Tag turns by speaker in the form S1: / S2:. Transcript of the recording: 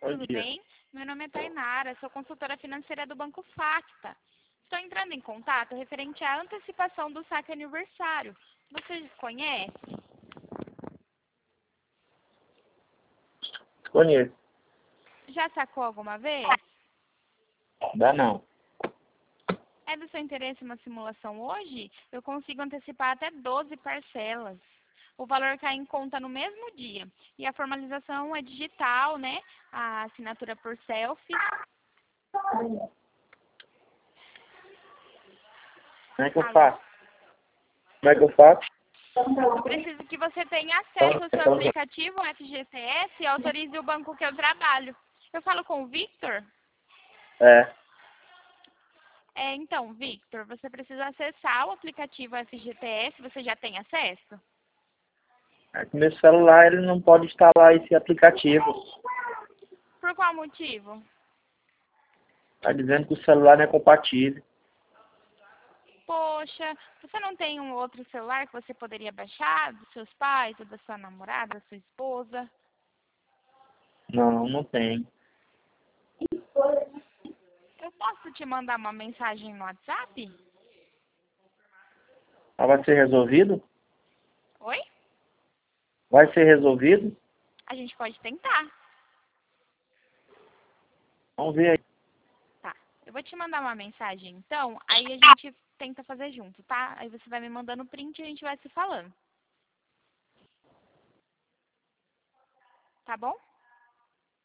S1: Bom
S2: tudo
S1: dia.
S2: bem? Meu nome é Tainara, sou consultora financeira do Banco Facta. Estou entrando em contato referente à antecipação do saque aniversário. Você conhece?
S1: Conheço.
S2: Já sacou alguma vez?
S1: Dá não.
S2: É do seu interesse uma simulação hoje? Eu consigo antecipar até 12 parcelas. O valor cai em conta no mesmo dia. E a formalização é digital, né? A assinatura por selfie.
S1: Como é que eu
S2: Alô?
S1: faço? Como é que eu faço?
S2: Eu preciso que você tenha acesso ao seu aplicativo FGTS e autorize o banco que eu trabalho. Eu falo com o Victor?
S1: É.
S2: Então, Victor, você precisa acessar o aplicativo FGTS. Você já tem acesso?
S1: É que meu celular ele não pode instalar esse aplicativo.
S2: Por qual motivo?
S1: Tá dizendo que o celular não é compatível.
S2: Poxa, você não tem um outro celular que você poderia baixar dos seus pais, ou da sua namorada, da sua esposa?
S1: Não, não tem.
S2: Eu posso te mandar uma mensagem no WhatsApp?
S1: Mas vai ser resolvido?
S2: Oi?
S1: Vai ser resolvido?
S2: A gente pode tentar.
S1: Vamos ver aí.
S2: Tá. Eu vou te mandar uma mensagem, então, aí a gente tenta fazer junto, tá? Aí você vai me mandando o print e a gente vai se falando. Tá bom?